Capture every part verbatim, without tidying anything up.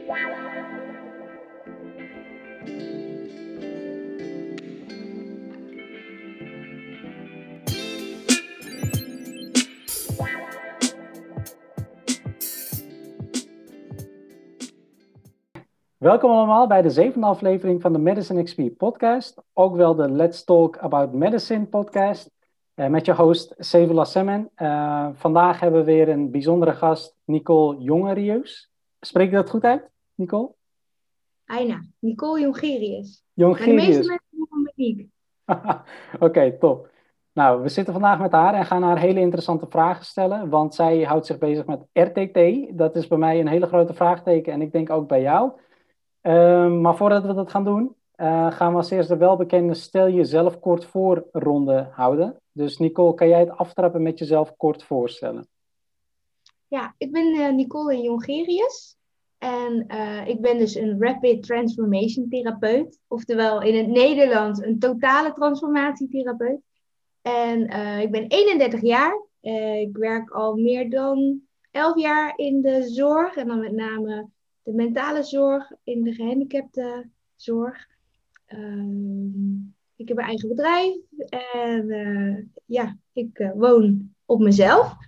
Welkom allemaal bij de zevende aflevering van de Medicine X P podcast, ook wel de Let's Talk About Medicine podcast, uh, met je host Sevilla Semen. Uh, vandaag hebben we weer een bijzondere gast, Nicole Jongerius. Spreek je dat goed uit, Nicole? Aina, Nicole Jongerius. Jongerius. Maar de meeste mensen noemen me Niek. Oké, okay, top. Nou, we zitten vandaag met haar en gaan haar hele interessante vragen stellen, want zij houdt zich bezig met R T T. Dat is bij mij een hele grote vraagteken en ik denk ook bij jou. Uh, maar voordat we dat gaan doen, uh, gaan we als eerste de welbekende stel jezelf kort voor ronde houden. Dus Nicole, kan jij het aftrappen met jezelf kort voorstellen? Ja, ik ben uh, Nicole Jongerius en uh, ik ben dus een Rapid Transformation Therapeut. Oftewel in het Nederlands een totale transformatietherapeut. En uh, ik ben eenendertig jaar. Uh, ik werk al meer dan elf jaar in de zorg en dan met name de mentale zorg, in de gehandicaptenzorg. Um, ik heb een eigen bedrijf en uh, ja, ik uh, woon op mezelf.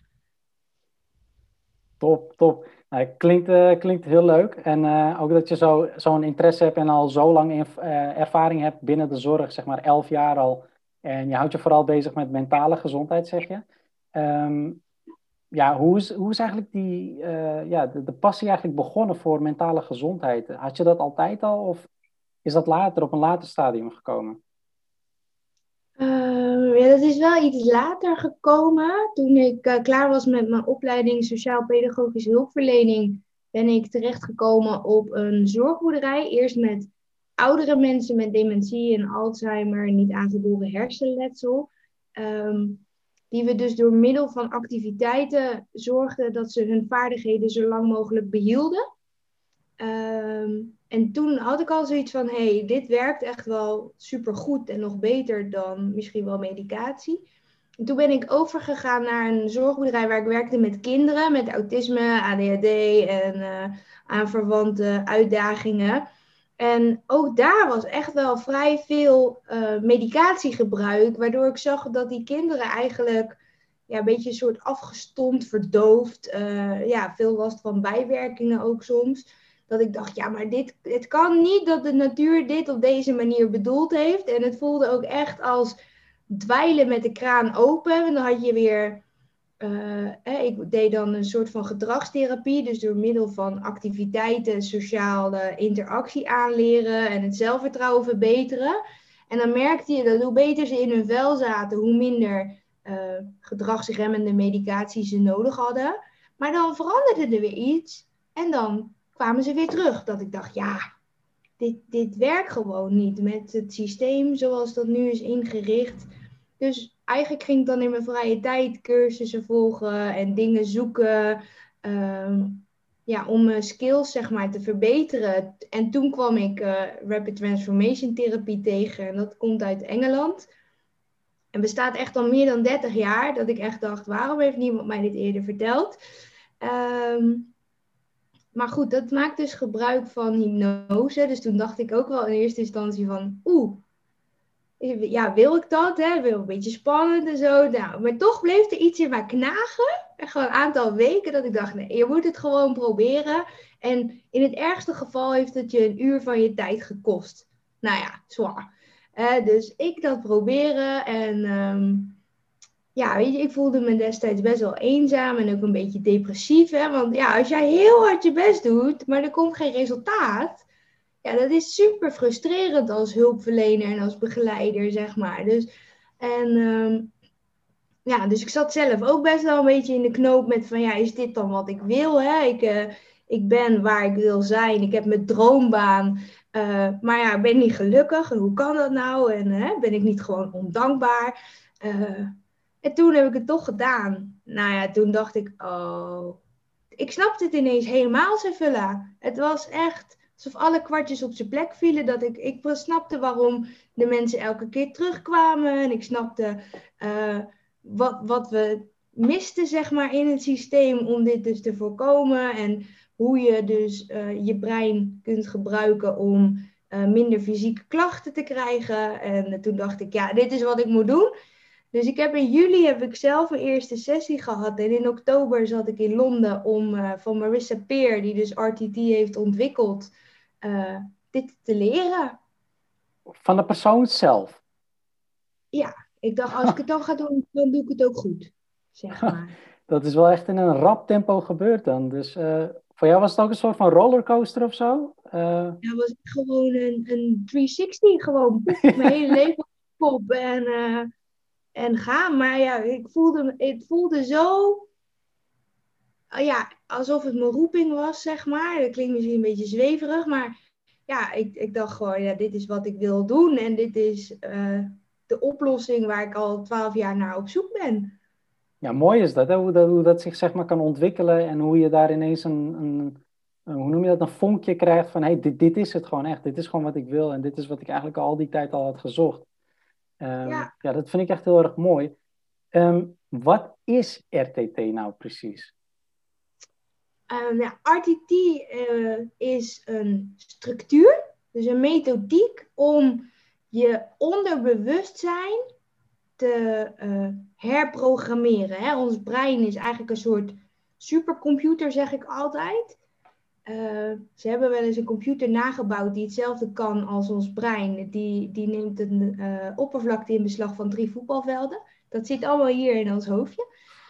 Top, top. Nou, klinkt, uh, klinkt heel leuk. En uh, ook dat je zo, zo'n interesse hebt en al zo lang in, uh, ervaring hebt binnen de zorg, zeg maar elf jaar al. En je houdt je vooral bezig met mentale gezondheid, zeg je. Um, Ja, hoe is, hoe is eigenlijk die, uh, ja, de, de passie eigenlijk begonnen voor mentale gezondheid? Had je dat altijd al of is dat later, op een later stadium gekomen? Uh, ja, dat is wel iets later gekomen. Toen ik uh, klaar was met mijn opleiding sociaal-pedagogische hulpverlening, ben ik terechtgekomen op een zorgboerderij. Eerst met oudere mensen met dementie en Alzheimer en niet aangeboren hersenletsel. Um, Die we dus door middel van activiteiten zorgden dat ze hun vaardigheden zo lang mogelijk behielden. Um, en toen had ik al zoiets van, hé, hey, dit werkt echt wel supergoed en nog beter dan misschien wel medicatie. En toen ben ik overgegaan naar een zorgbedrijf waar ik werkte met kinderen met autisme, A D H D en uh, aanverwante uitdagingen. En ook daar was echt wel vrij veel uh, medicatiegebruik, waardoor ik zag dat die kinderen eigenlijk ja, een beetje een soort afgestompt, verdoofd, uh, ja, veel last van bijwerkingen ook soms. Dat ik dacht, ja, maar dit, het kan niet dat de natuur dit op deze manier bedoeld heeft. En het voelde ook echt als dweilen met de kraan open. En dan had je weer, uh, eh, ik deed dan een soort van gedragstherapie. Dus door middel van activiteiten, sociale interactie aanleren en het zelfvertrouwen verbeteren. En dan merkte je dat hoe beter ze in hun vel zaten, hoe minder uh, gedragsremmende medicatie ze nodig hadden. Maar dan veranderde er weer iets en dan kwamen ze weer terug. Dat ik dacht, ja, dit, dit werkt gewoon niet met het systeem zoals dat nu is ingericht. Dus eigenlijk ging ik dan in mijn vrije tijd cursussen volgen en dingen zoeken. Um, ja, om mijn skills zeg maar te verbeteren. En toen kwam ik uh, Rapid Transformation Therapie tegen. En dat komt uit Engeland. En bestaat echt al meer dan dertig jaar. Dat ik echt dacht, waarom heeft niemand mij dit eerder verteld? Um, Maar goed, dat maakt dus gebruik van hypnose. Dus toen dacht ik ook wel in eerste instantie van, oeh, ja, wil ik dat? Hè? Wil een beetje spannend en zo. Nou, maar toch bleef er iets in mij knagen. Echt gewoon een aantal weken dat ik dacht, nee, je moet het gewoon proberen. En in het ergste geval heeft het je een uur van je tijd gekost. Nou ja, zwaar. Uh, dus ik dat proberen en... Um, Ja, weet je, ik voelde me destijds best wel eenzaam en ook een beetje depressief. Hè? Want ja, als jij heel hard je best doet, maar er komt geen resultaat. Ja, dat is super frustrerend als hulpverlener en als begeleider, zeg maar. Dus, en um, ja, dus ik zat zelf ook best wel een beetje in de knoop met van, ja, is dit dan wat ik wil? Hè? Ik, uh, ik ben waar ik wil zijn. Ik heb mijn droombaan. Uh, maar ja, ik ben niet gelukkig. En hoe kan dat nou? En uh, ben ik niet gewoon ondankbaar? Uh, En toen heb ik het toch gedaan. Nou ja, toen dacht ik, oh... Ik snapte het ineens helemaal, Sevilla. Het was echt alsof alle kwartjes op zijn plek vielen. Dat ik, ik snapte waarom de mensen elke keer terugkwamen. En ik snapte uh, wat, wat we miste, zeg maar, in het systeem om dit dus te voorkomen. En hoe je dus uh, je brein kunt gebruiken om uh, minder fysieke klachten te krijgen. En uh, toen dacht ik, ja, dit is wat ik moet doen. Dus ik heb in juli heb ik zelf een eerste sessie gehad. En in oktober zat ik in Londen om uh, van Marissa Peer, die dus R T T heeft ontwikkeld, uh, dit te leren. Van de persoon zelf? Ja, ik dacht, als ik het dan ga doen, dan doe ik het ook goed, zeg maar. Dat is wel echt in een rap tempo gebeurd dan. Dus uh, voor jou was het ook een soort van rollercoaster of zo? Uh... Ja, het was gewoon een, een driehonderdzestig, gewoon poep, mijn hele leven op kop en, uh, en gaan. Maar ja, ik voelde, het voelde zo, uh, ja, alsof het mijn roeping was, zeg maar. Dat klinkt misschien een beetje zweverig, maar ja, ik, ik dacht gewoon, ja, dit is wat ik wil doen. En dit is uh, de oplossing waar ik al twaalf jaar naar op zoek ben. Ja, mooi is dat, hè? Hoe dat, hoe dat zich zeg maar kan ontwikkelen en hoe je daar ineens een, een, een hoe noem je dat, een vonkje krijgt van, hey, dit, dit is het gewoon echt, dit is gewoon wat ik wil en dit is wat ik eigenlijk al die tijd al had gezocht. Um, ja. ja, dat vind ik echt heel erg mooi. Um, wat is R T T nou precies? Um, ja, R T T uh, is een structuur, dus een methodiek om je onderbewustzijn te uh, herprogrammeren. Hè? Ons brein is eigenlijk een soort supercomputer, zeg ik altijd. Uh, ze hebben wel eens een computer nagebouwd die hetzelfde kan als ons brein. Die, die neemt een uh, oppervlakte in beslag van drie voetbalvelden. Dat zit allemaal hier in ons hoofdje.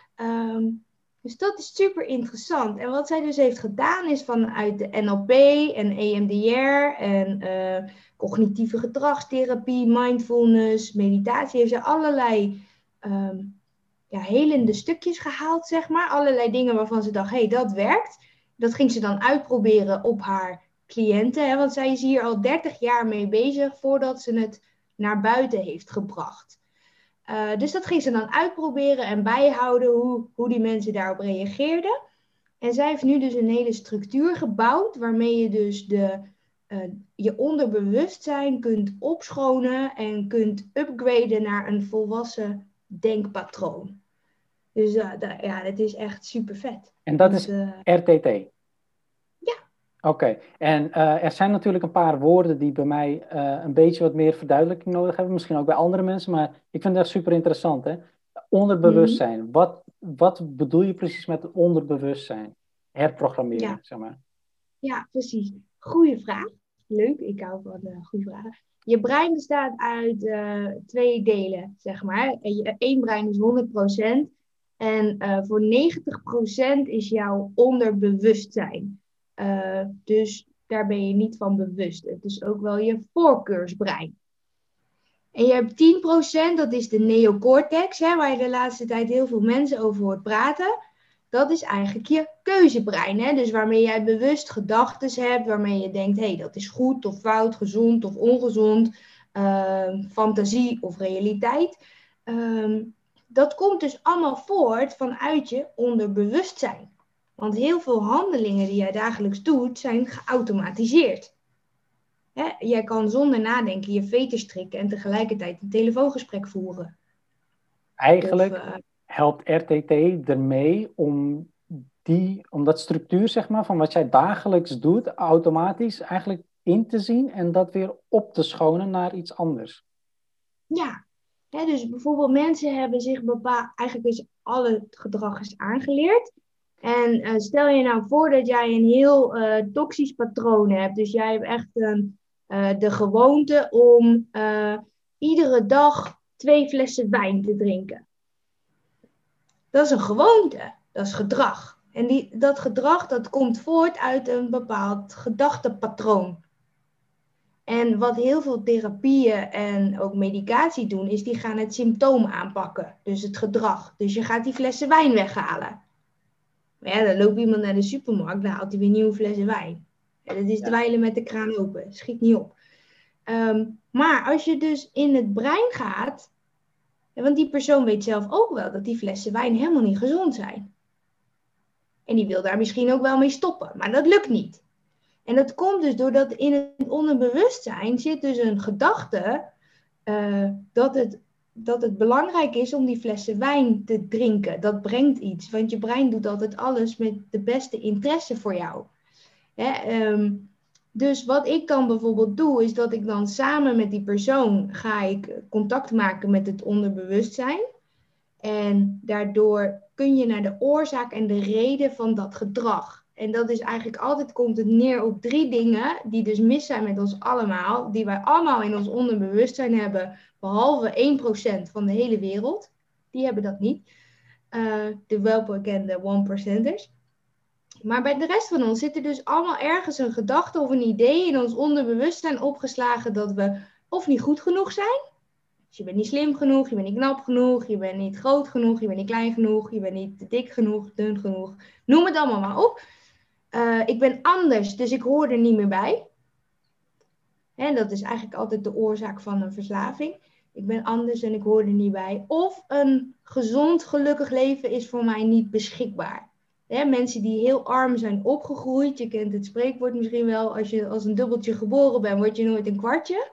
Um, dus dat is super interessant. En wat zij dus heeft gedaan is vanuit de N L P en E M D R en uh, cognitieve gedragstherapie, mindfulness, meditatie, heeft ze allerlei um, ja, helende stukjes gehaald, zeg maar. Allerlei dingen waarvan ze dacht, hé, hey, dat werkt. Dat ging ze dan uitproberen op haar cliënten. Hè? Want zij is hier al dertig jaar mee bezig voordat ze het naar buiten heeft gebracht. Uh, dus dat ging ze dan uitproberen en bijhouden hoe, hoe die mensen daarop reageerden. En zij heeft nu dus een hele structuur gebouwd waarmee je dus de, uh, je onderbewustzijn kunt opschonen en kunt upgraden naar een volwassen denkpatroon. Dus uh, da- ja, dat is echt super vet. En dat Want, is uh, R T T? Ja. Oké, okay. En uh, er zijn natuurlijk een paar woorden die bij mij uh, een beetje wat meer verduidelijking nodig hebben. Misschien ook bij andere mensen, maar ik vind het echt super interessant. Hè? Onderbewustzijn. Mm-hmm. Wat, wat bedoel je precies met onderbewustzijn? Herprogrammeren, ja. zeg maar. Ja, precies. Goeie vraag. Leuk, ik hou van uh, goede vragen. Je brein bestaat uit uh, twee delen, zeg maar. Eén brein is honderd procent. En uh, voor negentig procent is jouw onderbewustzijn. Uh, dus daar ben je niet van bewust. Het is ook wel je voorkeursbrein. En je hebt tien procent, dat is de neocortex, hè, waar je de laatste tijd heel veel mensen over hoort praten. Dat is eigenlijk je keuzebrein. Hè? Dus waarmee jij bewust gedachten hebt, waarmee je denkt, hé, hey, dat is goed of fout, gezond of ongezond, uh, fantasie of realiteit. Um, dat komt dus allemaal voort vanuit je onderbewustzijn. Want heel veel handelingen die jij dagelijks doet, zijn geautomatiseerd. Hè? Jij kan zonder nadenken je veters strikken en tegelijkertijd een telefoongesprek voeren. Eigenlijk of, uh, helpt R T T ermee om, die, om dat structuur, zeg maar, van wat jij dagelijks doet, automatisch eigenlijk in te zien en dat weer op te schonen naar iets anders. Ja, hè, dus bijvoorbeeld mensen hebben zich bepaald, eigenlijk is alle gedrag is aangeleerd. En uh, stel je nou voor dat jij een heel uh, toxisch patroon hebt. Dus jij hebt echt een, uh, de gewoonte om uh, iedere dag twee flessen wijn te drinken. Dat is een gewoonte, dat is gedrag. En die, dat gedrag dat komt voort uit een bepaald gedachtepatroon. En wat heel veel therapieën en ook medicatie doen, is die gaan het symptoom aanpakken. Dus het gedrag. Dus je gaat die flessen wijn weghalen. Maar ja, dan loopt iemand naar de supermarkt, dan haalt hij weer nieuwe flessen wijn. Ja, dat is ja. dweilen met de kraan open, schiet niet op. Um, maar als je dus in het brein gaat, want die persoon weet zelf ook wel dat die flessen wijn helemaal niet gezond zijn. En die wil daar misschien ook wel mee stoppen, maar dat lukt niet. En dat komt dus doordat in het onderbewustzijn zit dus een gedachte uh, dat het dat het belangrijk is om die flessen wijn te drinken. Dat brengt iets, want je brein doet altijd alles met de beste interesse voor jou. Hè? Um, dus wat ik dan bijvoorbeeld doe, is dat ik dan samen met die persoon ga ik contact maken met het onderbewustzijn. En daardoor kun je naar de oorzaak en de reden van dat gedrag. En dat is eigenlijk altijd, komt het neer op drie dingen die dus mis zijn met ons allemaal. Die wij allemaal in ons onderbewustzijn hebben, behalve één procent van de hele wereld. Die hebben dat niet. Uh, de welbekende one percenters. Maar bij de rest van ons zit er dus allemaal ergens een gedachte of een idee in ons onderbewustzijn opgeslagen dat we of niet goed genoeg zijn. Dus je bent niet slim genoeg, je bent niet knap genoeg, je bent niet groot genoeg, je bent niet klein genoeg, je bent niet te dik genoeg, dun genoeg. Noem het allemaal maar op. Uh, ik ben anders, dus ik hoor er niet meer bij. En dat is eigenlijk altijd de oorzaak van een verslaving. Ik ben anders en ik hoor er niet bij. Of een gezond, gelukkig leven is voor mij niet beschikbaar. Hè, mensen die heel arm zijn opgegroeid, je kent het spreekwoord misschien wel, als je als een dubbeltje geboren bent, word je nooit een kwartje.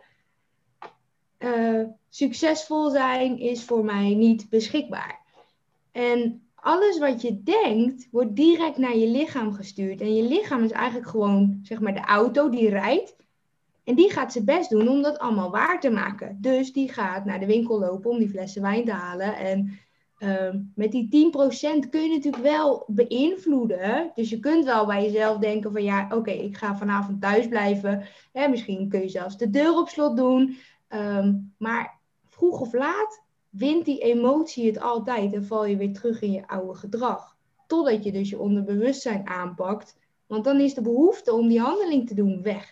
Uh, succesvol zijn is voor mij niet beschikbaar. En alles wat je denkt, wordt direct naar je lichaam gestuurd. En je lichaam is eigenlijk gewoon, zeg maar, de auto die rijdt. En die gaat zijn best doen om dat allemaal waar te maken. Dus die gaat naar de winkel lopen om die flessen wijn te halen. En uh, met die tien procent kun je natuurlijk wel beïnvloeden. Dus je kunt wel bij jezelf denken van ja, oké, okay, ik ga vanavond thuis blijven. Hè, misschien kun je zelfs de deur op slot doen. Um, maar vroeg of laat wint die emotie het altijd en val je weer terug in je oude gedrag. Totdat je dus je onderbewustzijn aanpakt. Want dan is de behoefte om die handeling te doen weg.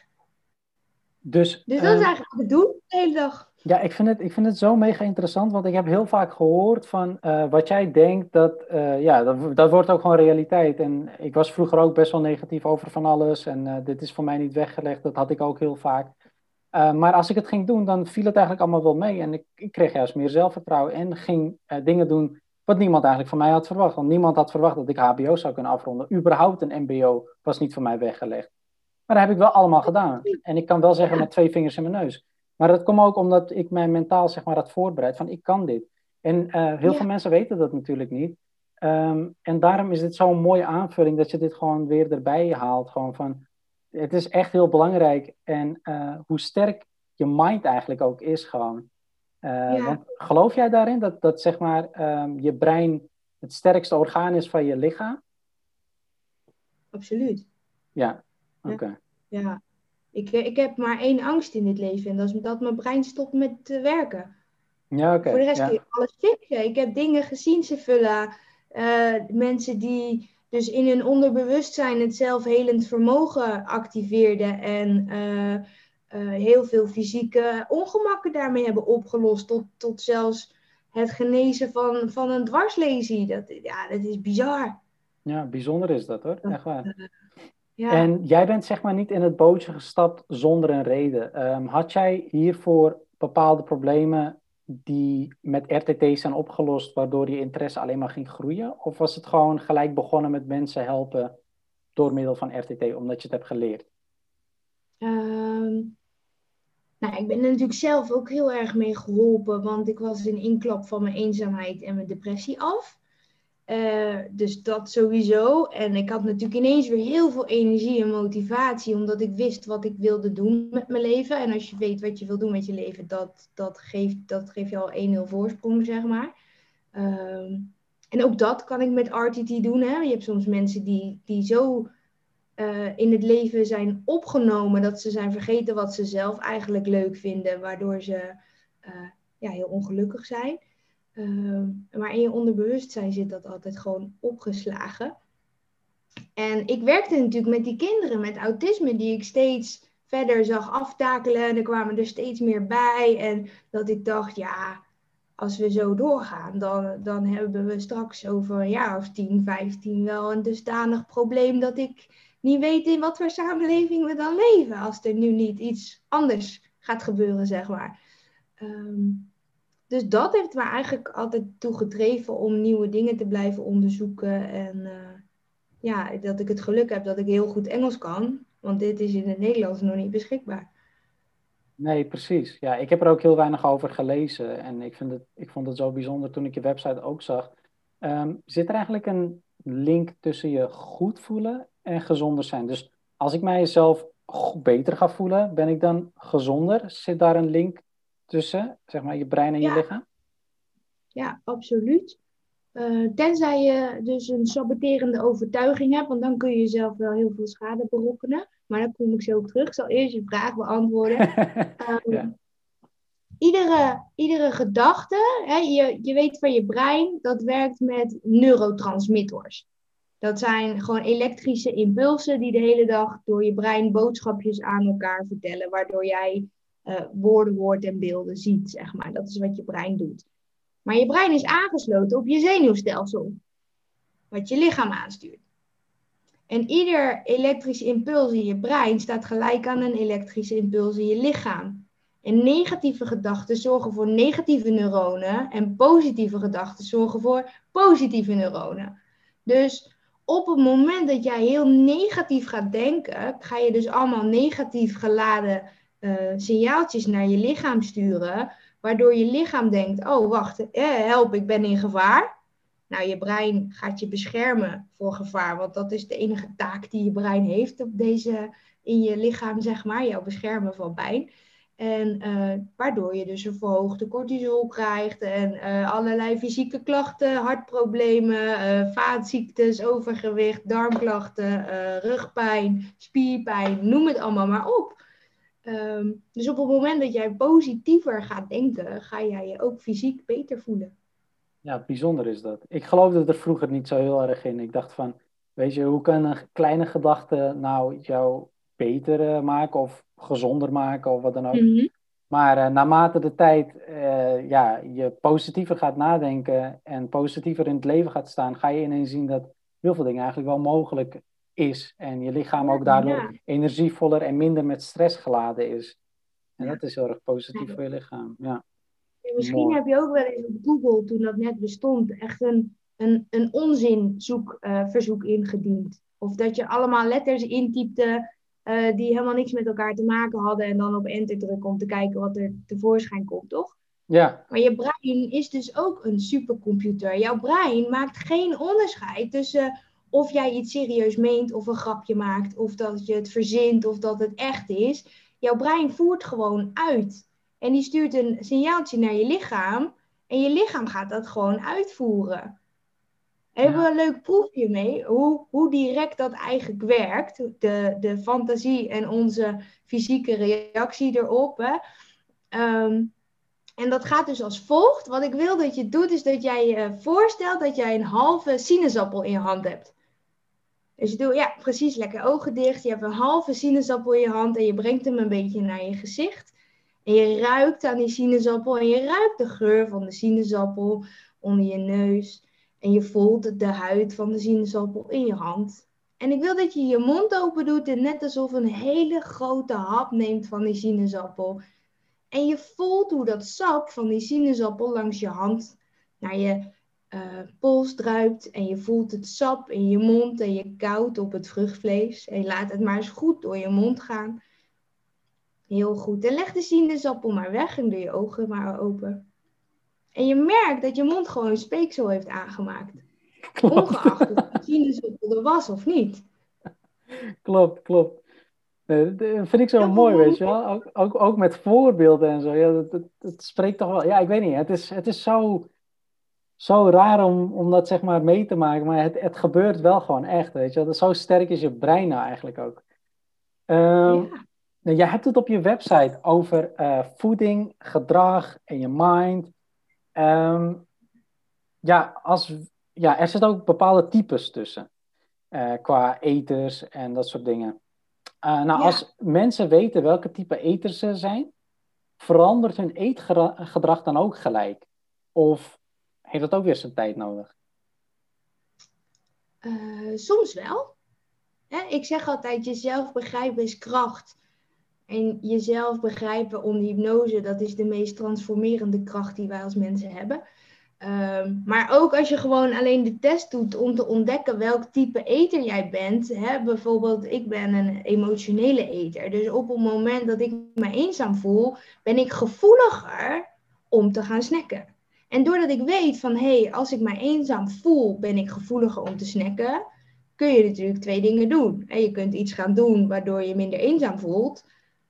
Dus, dus dat uh, is eigenlijk wat ik doe de hele dag. Ja, ik vind, het, ik vind het zo mega interessant, want ik heb heel vaak gehoord van uh, wat jij denkt, dat, uh, ja, dat, dat wordt ook gewoon realiteit. En ik was vroeger ook best wel negatief over van alles en uh, dit is voor mij niet weggelegd, dat had ik ook heel vaak. Uh, maar als ik het ging doen, dan viel het eigenlijk allemaal wel mee en ik, ik kreeg juist meer zelfvertrouwen en ging uh, dingen doen wat niemand eigenlijk van mij had verwacht. Want niemand had verwacht dat ik H B O zou kunnen afronden. Überhaupt een M B O was niet voor mij weggelegd. Maar dat heb ik wel allemaal gedaan. En ik kan wel zeggen met twee vingers in mijn neus. Maar dat komt ook omdat ik mij mentaal zeg maar had voorbereid van ik kan dit. En uh, heel ja. veel mensen weten dat natuurlijk niet. Um, en daarom is dit zo'n mooie aanvulling dat je dit gewoon weer erbij haalt. Gewoon van, het is echt heel belangrijk. En uh, hoe sterk je mind eigenlijk ook is gewoon. Uh, ja. Want geloof jij daarin dat, dat zeg maar um, je brein het sterkste orgaan is van je lichaam? Absoluut. Ja, oké. Okay. Ja. ja. Ik, ik heb maar één angst in dit leven en dat is dat mijn brein stopt met uh, werken. Ja, oké. Okay. Voor de rest ja. kun je alles fixen. Ik heb dingen gezien, Sevilla. Uh, mensen die dus in hun onderbewustzijn het zelfhelend vermogen activeerden en uh, uh, heel veel fysieke ongemakken daarmee hebben opgelost. Tot, tot zelfs het genezen van, van een dwarslesie. Dat, ja, dat is bizar. Ja, bijzonder is dat hoor. Echt waar. Uh, ja. En jij bent zeg maar niet in het bootje gestapt zonder een reden. Um, had jij hiervoor bepaalde problemen die met R T T zijn opgelost, waardoor je interesse alleen maar ging groeien? Of was het gewoon gelijk begonnen met mensen helpen door middel van R T T, omdat je het hebt geleerd? Um, nou, ik ben er natuurlijk zelf ook heel erg mee geholpen, want ik was in inklap van mijn eenzaamheid en mijn depressie af. Uh, dus dat sowieso. En ik had natuurlijk ineens weer heel veel energie en motivatie, omdat ik wist wat ik wilde doen met mijn leven. En als je weet wat je wil doen met je leven, dat, dat, geeft, dat geeft je al één nul voorsprong, zeg maar. Um, en ook dat kan ik met R T T doen. Hè? Je hebt soms mensen die, die zo uh, in het leven zijn opgenomen, dat ze zijn vergeten wat ze zelf eigenlijk leuk vinden, waardoor ze uh, ja, heel ongelukkig zijn. Uh, maar in je onderbewustzijn zit dat altijd gewoon opgeslagen. En ik werkte natuurlijk met die kinderen met autisme die ik steeds verder zag aftakelen. En er kwamen er steeds meer bij. En dat ik dacht, ja, als we zo doorgaan, dan, dan hebben we straks over een jaar of tien, vijftien wel een dusdanig probleem dat ik niet weet in wat voor samenleving we dan leven. Als er nu niet iets anders gaat gebeuren, zeg maar. Um, Dus dat heeft me eigenlijk altijd toe gedreven om nieuwe dingen te blijven onderzoeken. En uh, ja, dat ik het geluk heb dat ik heel goed Engels kan. Want dit is in het Nederlands nog niet beschikbaar. Nee, precies. Ja, ik heb er ook heel weinig over gelezen en ik vind het, ik vond het zo bijzonder toen ik je website ook zag. Ehm, zit er eigenlijk een link tussen je goed voelen en gezonder zijn? Dus als ik mijzelf go- beter ga voelen, ben ik dan gezonder? Zit daar een link tussen, zeg maar, je brein en je Ja, lichaam? ja, absoluut. Eh, tenzij je dus een saboterende overtuiging hebt, want dan kun je jezelf wel heel veel schade berokkenen. Maar daar kom ik zo op terug. Ik zal eerst je vraag beantwoorden. Ehm, Ja, iedere, iedere gedachte, hè, je, je weet van je brein, dat werkt met neurotransmitters. Dat zijn gewoon elektrische impulsen die de hele dag door je brein boodschapjes aan elkaar vertellen, waardoor jij eh, woorden hoort en beelden ziet, zeg maar. Dat is wat je brein doet. Maar je brein is aangesloten op je zenuwstelsel, wat je lichaam aanstuurt. En ieder elektrisch impuls in je brein staat gelijk aan een elektrische impuls in je lichaam. En negatieve gedachten zorgen voor negatieve neuronen en positieve gedachten zorgen voor positieve neuronen. Dus op het moment dat jij heel negatief gaat denken, ga je dus allemaal negatief geladen uh, signaaltjes naar je lichaam sturen, waardoor je lichaam denkt, oh wacht, eh, help, ik ben in gevaar. Nou, je brein gaat je beschermen voor gevaar, want dat is de enige taak die je brein heeft op deze, in je lichaam, zeg maar, jou beschermen van pijn. En uh, waardoor je dus een verhoogde cortisol krijgt en uh, allerlei fysieke klachten, hartproblemen, uh, vaatziektes, overgewicht, darmklachten, uh, rugpijn, spierpijn, noem het allemaal maar op. Um, dus op het moment dat jij positiever gaat denken, ga jij je ook fysiek beter voelen. ja, bijzonder is dat. Ik geloofde er vroeger niet zo heel erg in. Ik dacht van, weet je, hoe kan een kleine gedachte nou jou beter eh, maken of gezonder maken of wat dan ook? Mm-hmm. Maar uh, naarmate de tijd uh, ja, je positiever gaat nadenken en positiever in het leven gaat staan, ga je ineens zien dat heel veel dingen eigenlijk wel mogelijk is. En je lichaam Ja, ook daardoor ja, energievoller en minder met stress geladen is. En ja. dat is heel erg positief Ja. voor je lichaam. Ja, Misschien mooi. heb je ook wel eens op Google, toen dat net bestond, echt een, een, een onzinzoekverzoek uh, ingediend. Of dat je allemaal letters intypte uh, die helemaal niks met elkaar te maken hadden en dan op enter drukken om te kijken wat er tevoorschijn komt, toch? Ja, Maar je brein is dus ook een supercomputer. Jouw brein maakt geen onderscheid tussen of jij iets serieus meent of een grapje maakt, of dat je het verzint of dat het echt is. Jouw brein voert gewoon uit. En die stuurt een signaaltje naar je lichaam en je lichaam gaat dat gewoon uitvoeren. En hebben we ja, een leuk proefje mee, hoe, hoe direct dat eigenlijk werkt. De, de fantasie en onze fysieke reactie erop. Hè. Um, en dat gaat dus als volgt. Wat ik wil dat je doet, is dat jij je voorstelt dat jij een halve sinaasappel in je hand hebt. Dus je doet, ja, precies, lekker ogen dicht. Je hebt een halve sinaasappel in je hand en je brengt hem een beetje naar je gezicht. En je ruikt aan die sinaasappel en je ruikt de geur van de sinaasappel onder je neus. En je voelt de huid van de sinaasappel in je hand. En ik wil dat je je mond open doet en net alsof een hele grote hap neemt van die sinaasappel. En je voelt hoe dat sap van die sinaasappel langs je hand naar je uh, pols druipt. En je voelt het sap in je mond en je kauwt op het vruchtvlees. En je laat het maar eens goed door je mond gaan. Heel goed. En leg de sinaasappel maar weg en doe je ogen maar open. En je merkt dat je mond gewoon speeksel heeft aangemaakt. klopt. Ongeacht of de sinaasappel er was of niet. Klopt, klopt. Nee, dat vind ik zo Heel mooi, weet veel je wel. Ook, ook, ook met voorbeelden en zo. Ja, dat, dat, dat spreekt toch wel. Ja, ik weet niet. Het is, het is zo, zo raar om, om dat zeg maar mee te maken. Maar het, het gebeurt wel gewoon echt, weet je wel. Dat zo sterk is je brein nou eigenlijk ook. Ehm, ja. nou, jij hebt het op je website over eh, voeding, gedrag en je mind. Ehm, ja, als, ja, er zitten ook bepaalde types tussen. eh, qua eters en dat soort dingen. Uh, nou, Ja. als mensen weten welke type eters ze zijn, verandert hun eetgedrag dan ook gelijk? Of heeft dat ook weer zijn tijd nodig? Uh, soms wel. Hè? Ik zeg altijd, jezelf begrijpen is kracht. En jezelf begrijpen onder hypnose, dat is de meest transformerende kracht die wij als mensen hebben. Um, maar ook als je gewoon alleen de test doet om te ontdekken welk type eter jij bent. Hè? Bijvoorbeeld, ik ben een emotionele eter. Dus op het moment dat ik me eenzaam voel, ben ik gevoeliger om te gaan snacken. En doordat ik weet van, hé, hey, als ik me eenzaam voel, ben ik gevoeliger om te snacken, kun je natuurlijk twee dingen doen. En je kunt iets gaan doen waardoor je minder eenzaam voelt.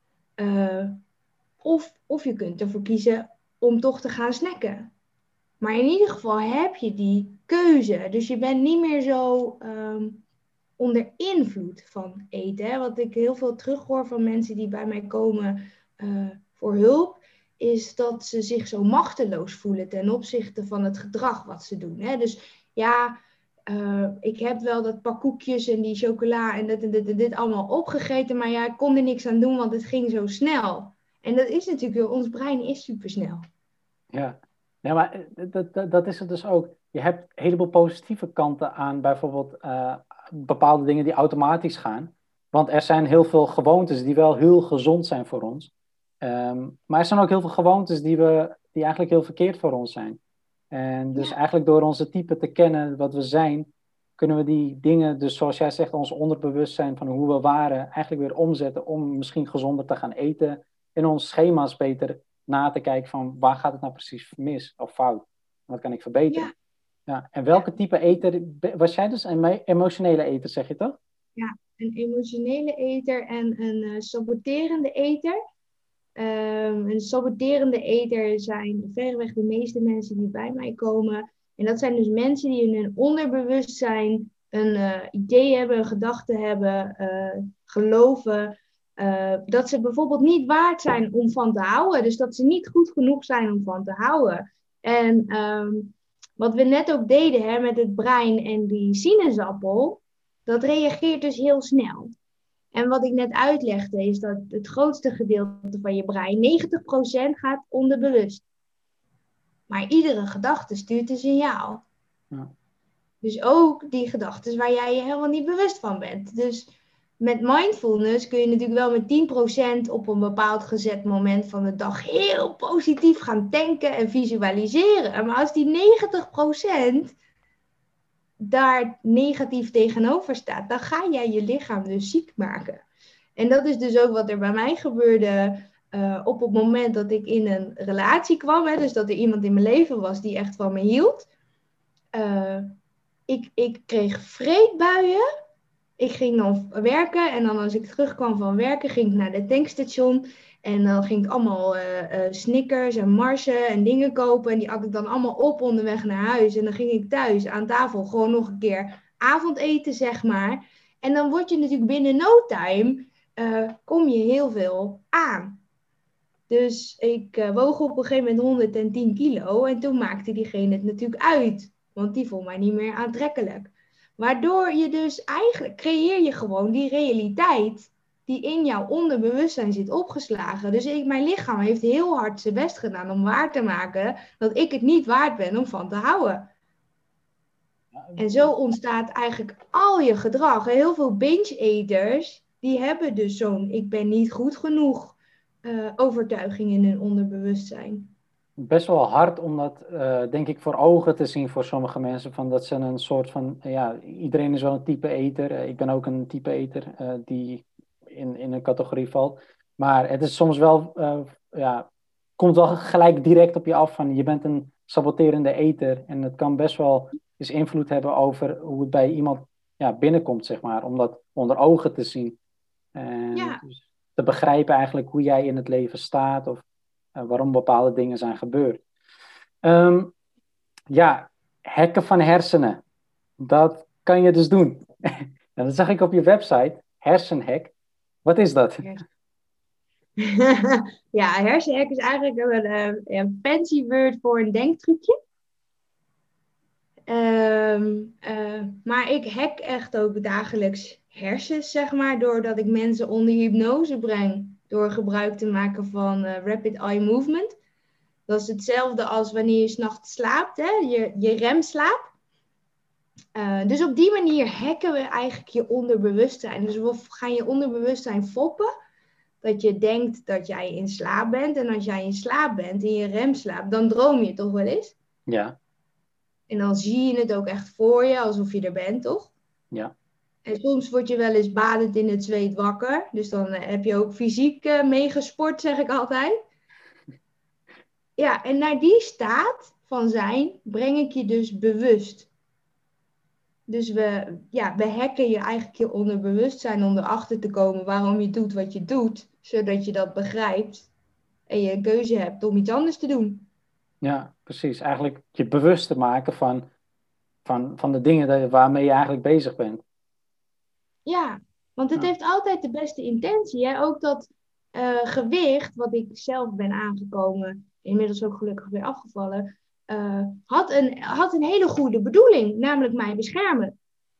Uh, of, of je kunt ervoor kiezen om toch te gaan snacken. Maar in ieder geval heb je die keuze. Dus je bent niet meer zo um, onder invloed van eten. Hè? Wat ik heel veel terughoor van mensen die bij mij komen uh, voor hulp, is dat ze zich zo machteloos voelen ten opzichte van het gedrag wat ze doen. Hè? Dus ja, uh, ik heb wel dat pak koekjes en die chocola en dit en dit en dit allemaal opgegeten, maar ja, ik kon er niks aan doen, want het ging zo snel. En dat is natuurlijk, ons brein is supersnel. Ja. Ja, maar dat, dat, dat is het dus ook. Je hebt een heleboel positieve kanten aan bijvoorbeeld uh, bepaalde dingen die automatisch gaan. Want er zijn heel veel gewoontes die wel heel gezond zijn voor ons. Um, maar er zijn ook heel veel gewoontes die, we, die eigenlijk heel verkeerd voor ons zijn. En dus ja. eigenlijk door onze type te kennen wat we zijn, kunnen we die dingen, dus zoals jij zegt, ons onderbewustzijn van hoe we waren, eigenlijk weer omzetten om misschien gezonder te gaan eten. En onze schema's beter na te kijken van waar gaat het nou precies mis of fout? Wat kan ik verbeteren? Ja. Ja. En welke ja. type eter, was jij dus een emotionele eter, zeg je toch? Ja, een emotionele eter en een uh, saboterende eter. Um, een saboterende eter zijn verreweg de meeste mensen die bij mij komen. En dat zijn dus mensen die in hun onderbewustzijn een uh, idee hebben, een gedachte hebben, uh, geloven. Uh, dat ze bijvoorbeeld niet waard zijn om van te houden. Dus dat ze niet goed genoeg zijn om van te houden. En um, wat we net ook deden hè, met het brein en die sinaasappel, dat reageert dus heel snel. En wat ik net uitlegde is dat het grootste gedeelte van je brein, negentig procent, gaat onderbewust. Maar iedere gedachte stuurt een signaal. Ja. Dus ook die gedachten waar jij je helemaal niet bewust van bent. Dus met mindfulness kun je natuurlijk wel met tien procent op een bepaald gezet moment van de dag heel positief gaan denken en visualiseren. Maar als die negentig procent daar negatief tegenover staat, dan ga jij je lichaam dus ziek maken. En dat is dus ook wat er bij mij gebeurde uh, op het moment dat ik in een relatie kwam. Hè, dus dat er iemand in mijn leven was die echt van me hield. Uh, ik, ik kreeg vreedbuien. Ik ging dan werken en dan als ik terugkwam van werken ging ik naar de tankstation. En dan ging ik allemaal uh, uh, Snickers en Marsen en dingen kopen. En die had ik dan allemaal op onderweg naar huis. En dan ging ik thuis aan tafel gewoon nog een keer avondeten, zeg maar. En dan word je natuurlijk binnen no time, uh, kom je heel veel aan. Dus ik uh, woog op een gegeven moment honderdtien kilo. En toen maakte diegene het natuurlijk uit. Want die vond mij niet meer aantrekkelijk. Waardoor je dus eigenlijk creëer je gewoon die realiteit die in jouw onderbewustzijn zit opgeslagen. Dus ik, mijn lichaam heeft heel hard zijn best gedaan om waar te maken dat ik het niet waard ben om van te houden. En zo ontstaat eigenlijk al je gedrag. Heel veel binge-eters, die hebben dus zo'n ik ben niet goed genoeg uh, overtuiging in hun onderbewustzijn. Best wel hard om dat, uh, denk ik, voor ogen te zien voor sommige mensen. Van dat ze een soort van, ja, iedereen is wel een type eter. Uh, ik ben ook een type eter uh, die in, in een categorie valt. Maar het is soms wel, uh, ja, komt wel gelijk direct op je af van je bent een saboterende eter. En het kan best wel eens invloed hebben over hoe het bij iemand ja, binnenkomt, zeg maar. Om dat onder ogen te zien. En ja. dus te begrijpen eigenlijk hoe jij in het leven staat of uh, waarom bepaalde dingen zijn gebeurd. Um, ja, hacken van hersenen. Dat kan je dus doen. En dat zag ik op je website, hersenhack. Wat is dat? Ja, hersenhack is eigenlijk een, een fancy word voor een denktrucje. Um, uh, maar ik hack echt ook dagelijks hersens, zeg maar, doordat ik mensen onder hypnose breng. Door gebruik te maken van uh, rapid eye movement. Dat is hetzelfde als wanneer je 's nachts slaapt, hè? Je, je remslaap. Uh, dus op die manier hacken we eigenlijk je onderbewustzijn. Dus we gaan je onderbewustzijn foppen. Dat je denkt dat jij in slaap bent. En als jij in slaap bent, in je remslaap, dan droom je toch wel eens? Ja. En dan zie je het ook echt voor je, alsof je er bent, toch? Ja. En soms word je wel eens badend in het zweet wakker. Dus dan uh, heb je ook fysiek uh, meegesport, zeg ik altijd. Ja, en naar die staat van zijn breng ik je dus bewust. Dus we, ja, we hacken je eigenlijk je onderbewustzijn om erachter te komen waarom je doet wat je doet. Zodat je dat begrijpt en je een keuze hebt om iets anders te doen. Ja, precies. Eigenlijk je bewust te maken van, van, van de dingen dat- waarmee je eigenlijk bezig bent. Ja, want het Ja. heeft altijd de beste intentie. Hè? Ook dat uh, gewicht, wat ik zelf ben aangekomen, inmiddels ook gelukkig weer afgevallen, uh, had, een, had een hele goede bedoeling, namelijk mij beschermen.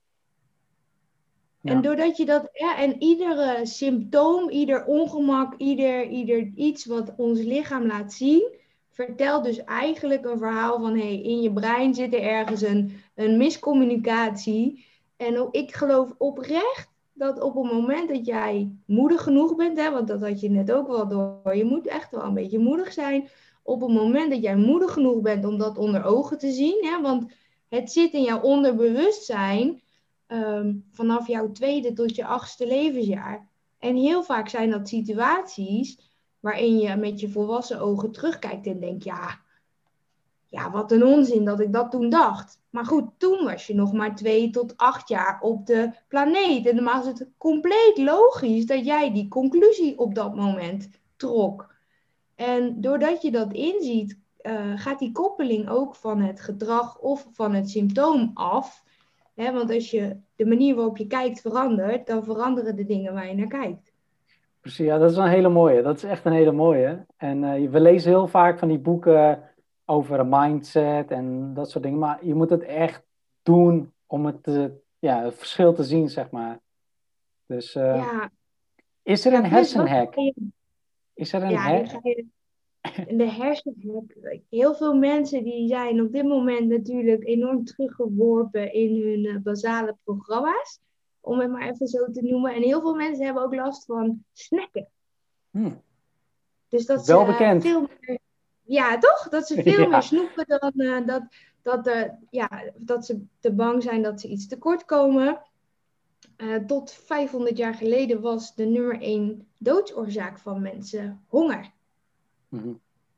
Ja. En doordat je dat, ja, en iedere symptoom, ieder ongemak, ieder, ieder iets wat ons lichaam laat zien, vertelt dus eigenlijk een verhaal van, hé, hey, in je brein zit er ergens een, een miscommunicatie. En ik geloof oprecht dat op het moment dat jij moedig genoeg bent, hè, want dat had je net ook wel door, je moet echt wel een beetje moedig zijn. Op het moment dat jij moedig genoeg bent om dat onder ogen te zien, hè, want het zit in jouw onderbewustzijn, Um, vanaf jouw tweede tot je achtste levensjaar. En heel vaak zijn dat situaties waarin je met je volwassen ogen terugkijkt en denkt, ja, ja, wat een onzin dat ik dat toen dacht. Maar goed, toen was je nog maar twee tot acht jaar op de planeet. En dan was het compleet logisch dat jij die conclusie op dat moment trok. En doordat je dat inziet, uh, gaat die koppeling ook van het gedrag of van het symptoom af. Hè, want als je de manier waarop je kijkt verandert, dan veranderen de dingen waar je naar kijkt. Precies, ja, dat is een hele mooie. Dat is echt een hele mooie. En uh, we lezen heel vaak van die boeken over een mindset en dat soort dingen. Maar je moet het echt doen om het, uh, ja, het verschil te zien, zeg maar. Dus uh, Ja, is er ja, een plus wat hersenhack? je, Is er een ja, die her... ga je, de hersenhack. Heel veel mensen die zijn op dit moment natuurlijk enorm teruggeworpen in hun uh, basale programma's. Om het maar even zo te noemen. En heel veel mensen hebben ook last van snacken. Hmm. Dus dat ze Wel uh, bekend. veel meer, ja toch? Dat ze veel Ja. meer snoepen dan uh, dat, dat, uh, ja, dat ze te bang zijn dat ze iets tekort komen. Uh, tot vijfhonderd jaar geleden was de nummer één doodsoorzaak van mensen honger. Mm-hmm.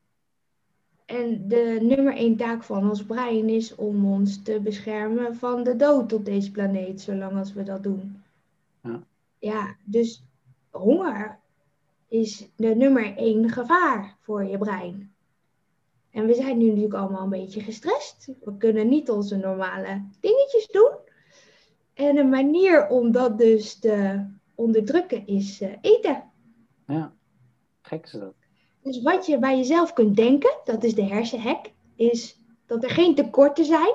En de nummer één taak van ons brein is om ons te beschermen van de dood op deze planeet, zolang als we dat doen. Ja. Ja, dus honger is de nummer één gevaar voor je brein. En we zijn nu natuurlijk allemaal een beetje gestrest. We kunnen niet onze normale dingetjes doen. En een manier om dat dus te onderdrukken is uh, eten. Ja, gek is dat. Dus wat je bij jezelf kunt denken, dat is de hersenhack, is dat er geen tekorten zijn.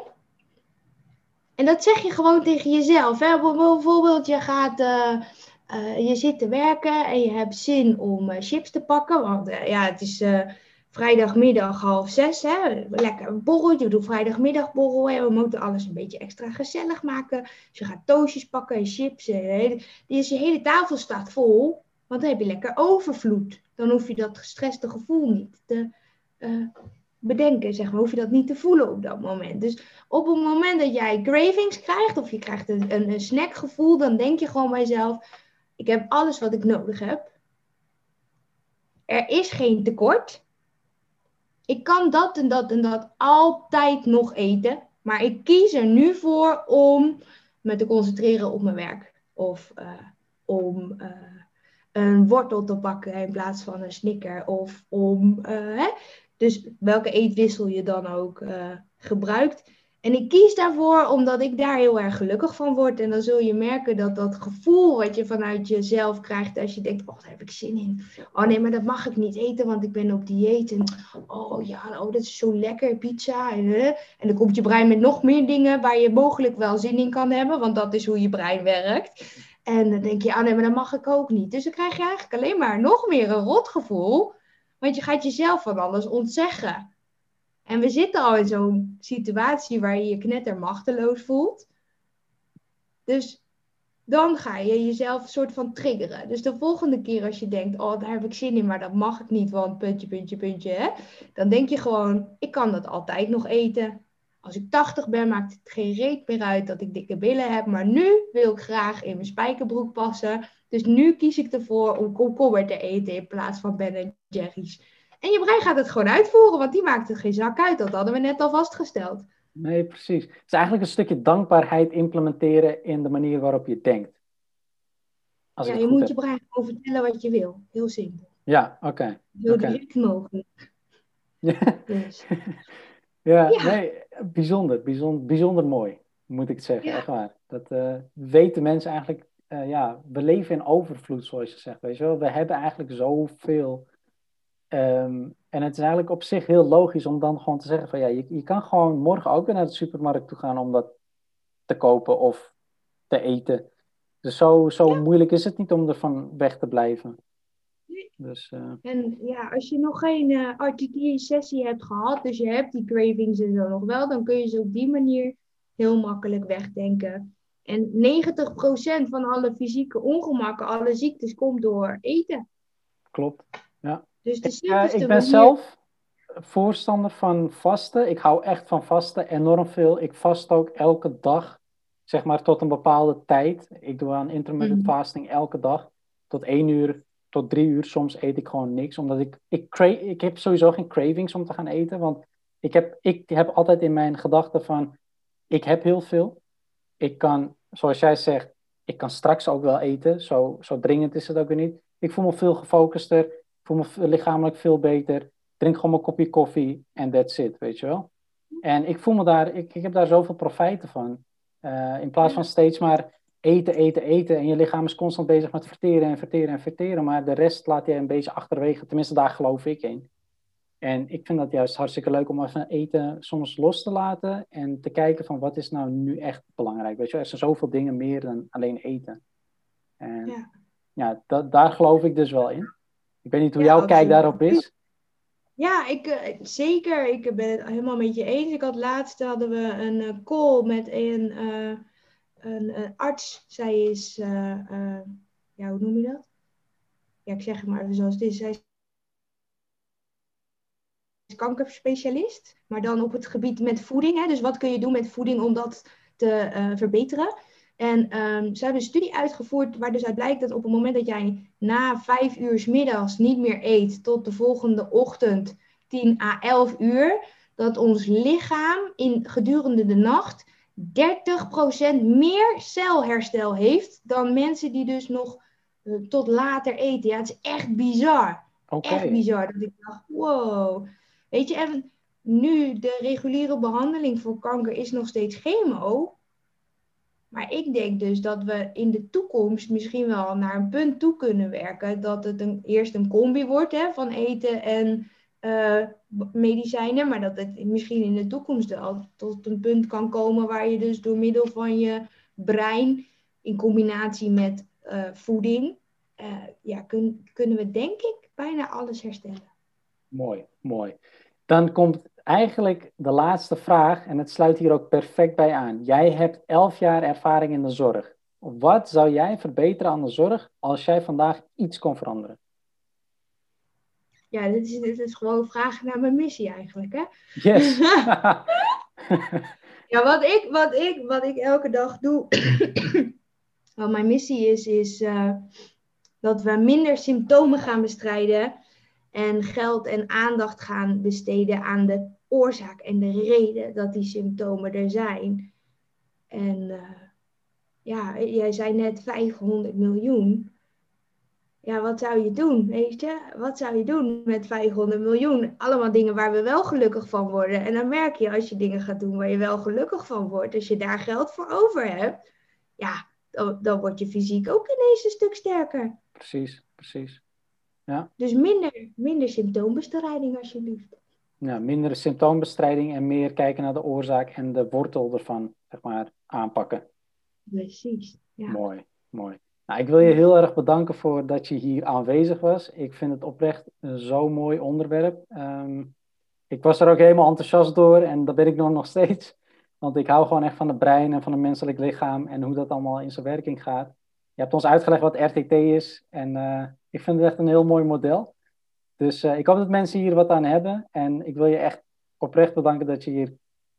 En dat zeg je gewoon tegen jezelf. Hè? Bijvoorbeeld, je gaat, uh, uh, je zit te werken en je hebt zin om uh, chips te pakken. Want uh, ja, het is uh, vrijdagmiddag half zes. Hè? Lekker een borreltje. We doen vrijdagmiddagborrel. En we moeten alles een beetje extra gezellig maken. Dus je gaat toastjes pakken en chips. En dus je hele tafel staat vol. Want dan heb je lekker overvloed. Dan hoef je dat gestreste gevoel niet te uh, bedenken. Zeg maar. Hoef je dat niet te voelen op dat moment. Dus op het moment dat jij cravings krijgt. Of je krijgt een, een, een snackgevoel. Dan denk je gewoon bij jezelf. Ik heb alles wat ik nodig heb. Er is geen tekort. Ik kan dat en dat en dat altijd nog eten. Maar ik kies er nu voor om me te concentreren op mijn werk. Of uh, om uh, een wortel te pakken in plaats van een snicker. Of om, uh, hè? Dus welke eetwissel je dan ook uh, gebruikt. En ik kies daarvoor omdat ik daar heel erg gelukkig van word. En dan zul je merken dat dat gevoel wat je vanuit jezelf krijgt als je denkt, oh, daar heb ik zin in. Oh nee, maar dat mag ik niet eten, want ik ben op dieet. En oh ja, oh, dat is zo lekker, pizza. En, uh, en dan komt je brein met nog meer dingen waar je mogelijk wel zin in kan hebben. Want dat is hoe je brein werkt. En dan denk je, ah nee, maar dat mag ik ook niet. Dus dan krijg je eigenlijk alleen maar nog meer een rotgevoel. Want je gaat jezelf van alles ontzeggen. En we zitten al in zo'n situatie waar je je knettermachteloos voelt. Dus dan ga je jezelf een soort van triggeren. Dus de volgende keer als je denkt, oh daar heb ik zin in, maar dat mag ik niet, want puntje, puntje, puntje. Hè? Dan denk je gewoon, ik kan dat altijd nog eten. Als ik tachtig ben, maakt het geen reet meer uit dat ik dikke billen heb. Maar nu wil ik graag in mijn spijkerbroek passen. Dus nu kies ik ervoor om komkommer te eten in plaats van Ben Jerry's. En je brein gaat het gewoon uitvoeren, want die maakt het geen zak uit. Dat hadden we net al vastgesteld. Nee, precies. Het is eigenlijk een stukje dankbaarheid implementeren in de manier waarop je denkt. Als ik Ja, het je goed moet je heb. brein gewoon vertellen wat je wil. Heel simpel. Ja, oké. Zo oké. direct mogelijk. Ja, Dus ja, ja, nee, bijzonder, bijzonder, bijzonder mooi, moet ik zeggen, echt ja, waar. Dat eh, weten mensen eigenlijk, eh, ja, we leven in overvloed, zoals je zegt, weet je wel. We hebben eigenlijk zoveel. Ehm, en het is eigenlijk op zich heel logisch om dan gewoon te zeggen van, ja, je, je kan gewoon morgen ook weer naar de supermarkt toe gaan om dat te kopen of te eten. Dus zo, zo ja. moeilijk is het niet om ervan weg te blijven. Nee. Dus eh, En ja, als je nog geen uh, R T T-sessie hebt gehad, dus je hebt die cravings en zo nog wel, dan kun je ze op die manier heel makkelijk wegdenken. En negentig procent van alle fysieke ongemakken, alle ziektes, komt door eten. klopt, ja. Dus de Ik, eh, ik simpelste ben manier. zelf voorstander van vasten. Ik hou echt van vasten, enorm veel. Ik vast ook elke dag, zeg maar tot een bepaalde tijd. Ik doe aan intermittent Mhm. fasting elke dag. Tot één uur, tot drie uur. Soms eet ik gewoon niks, omdat ik, ik, cra- ik heb sowieso geen cravings om te gaan eten. Want ik heb, ik heb altijd in mijn gedachten van, ik heb heel veel. Ik kan, zoals jij zegt, ik kan straks ook wel eten. Zo, zo dringend is het ook weer niet. Ik voel me veel gefocuster. Ik voel me v- lichamelijk veel beter. Drink gewoon mijn kopje koffie en that's it, weet je wel. En ik voel me daar, ik, ik heb daar zoveel profijten van. Eh, in plaats van Ja, steeds maar eten, eten, eten. En je lichaam is constant bezig met verteren en verteren en verteren. Maar de rest laat je een beetje achterwege. Tenminste, daar geloof ik in. En ik vind dat juist hartstikke leuk om even eten soms los te laten en te kijken van wat is nou nu echt belangrijk. Weet je, wel, er zijn zoveel dingen meer dan alleen eten. En ja, ja, da daar geloof ik dus wel in. Ik weet niet hoe ja, jouw kijk absoluut. daarop is. Ja, ik, eh, zeker. Ik ben het helemaal met je eens. Ik had laatst hadden we een eh, call met een, eh, een, eh, arts. Zij is, eh, eh, ja, hoe noem je dat? Ja, ik zeg het maar even zoals het is. Zij is kankerspecialist, maar dan op het gebied met voeding. Hè? Dus wat kun je doen met voeding om dat te eh, verbeteren? En ehm, ze hebben een studie uitgevoerd waar dus uit blijkt dat op het moment dat jij na vijf uur 's middags niet meer eet tot de volgende ochtend tien à elf uur, dat ons lichaam in, gedurende de nacht dertig procent meer celherstel heeft dan mensen die dus nog uh, tot later eten. Ja, het is echt bizar. Oké, Echt bizar dat ik dacht, wow. Weet je, en nu de reguliere behandeling voor kanker is nog steeds chemo. Maar ik denk dus dat we in de toekomst misschien wel naar een punt toe kunnen werken. Dat het een, eerst een combi wordt, hè, van eten en uh, medicijnen. Maar dat het misschien in de toekomst wel tot een punt kan komen waar je dus door middel van je brein in combinatie met uh, voeding. Uh, ja, kun, kunnen we denk ik bijna alles herstellen. mooi, mooi. Dan komt eigenlijk de laatste vraag en het sluit hier ook perfect bij aan. Jij hebt elf jaar ervaring in de zorg. Wat zou jij verbeteren aan de zorg als jij vandaag iets kon veranderen? Ja, dit is, dit is gewoon vragen naar mijn missie eigenlijk, hè? Yes. Ja, wat ik, wat, ik, wat ik elke dag doe, wat mijn missie is, is uh, dat we minder symptomen gaan bestrijden en geld en aandacht gaan besteden aan de oorzaak en de reden dat die symptomen er zijn. En uh, ja, jij zei net vijfhonderd miljoen. Ja, wat zou je doen, weet je? Wat zou je doen met vijfhonderd miljoen? Allemaal dingen waar we wel gelukkig van worden. En dan merk je als je dingen gaat doen waar je wel gelukkig van wordt. Als je daar geld voor over hebt, ja, dan, dan word je fysiek ook ineens een stuk sterker. Precies, precies. Ja. Dus minder, minder symptoombestrijding alsjeblieft. Ja, minder symptoombestrijding en meer kijken naar de oorzaak en de wortel ervan, zeg maar, aanpakken. Precies, ja. Mooi, mooi. Nou, ik wil je heel erg bedanken voor dat je hier aanwezig was. Ik vind het oprecht een zo mooi onderwerp. Um, ik was er ook helemaal enthousiast door en dat ben ik nog, nog steeds. Want ik hou gewoon echt van het brein en van het menselijk lichaam en hoe dat allemaal in zijn werking gaat. Je hebt ons uitgelegd wat R T T is en uh, ik vind het echt een heel mooi model. Dus uh, ik hoop dat mensen hier wat aan hebben. En ik wil je echt oprecht bedanken dat je hier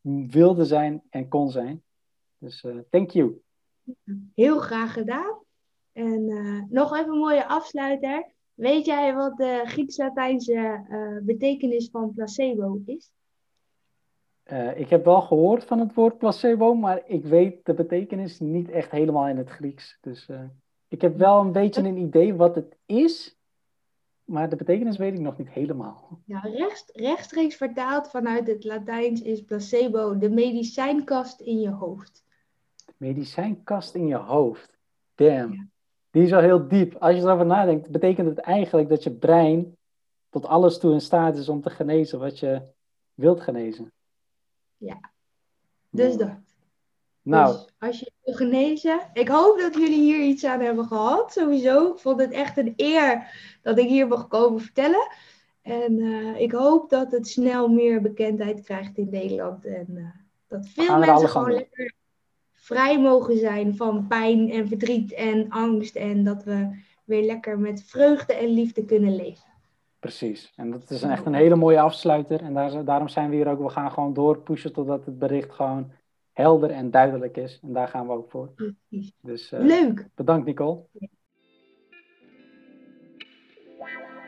wilde zijn en kon zijn. Dus uh, thank you. Heel graag gedaan. En uh, nog even een mooie afsluiter. Weet jij wat de Grieks-Latijnse uh, betekenis van placebo is? Uh, ik heb wel gehoord van het woord placebo, maar ik weet de betekenis niet echt helemaal in het Grieks. Dus uh, ik heb wel een beetje een idee wat het is, maar de betekenis weet ik nog niet helemaal. Ja, recht, rechtstreeks vertaald vanuit het Latijns is placebo de medicijnkast in je hoofd. De medicijnkast in je hoofd. Damn. Ja. Die is wel heel diep. Als je erover nadenkt, betekent het eigenlijk dat je brein tot alles toe in staat is om te genezen wat je wilt genezen. Ja, dus dat. Nou. Dus als je wil genezen, ik hoop dat jullie hier iets aan hebben gehad. Sowieso, ik vond het echt een eer dat ik hier mag komen vertellen. En uh, ik hoop dat het snel meer bekendheid krijgt in Nederland. En uh, dat veel mensen gewoon lekker vrij mogen zijn van pijn en verdriet en angst. En dat we weer lekker met vreugde en liefde kunnen leven. Precies. En dat is een, echt een hele mooie afsluiter. En daar, daarom zijn we hier ook. We gaan gewoon doorpushen totdat het bericht gewoon helder en duidelijk is. En daar gaan we ook voor. Precies. Dus uh, leuk. Bedankt, Nicole. Ja.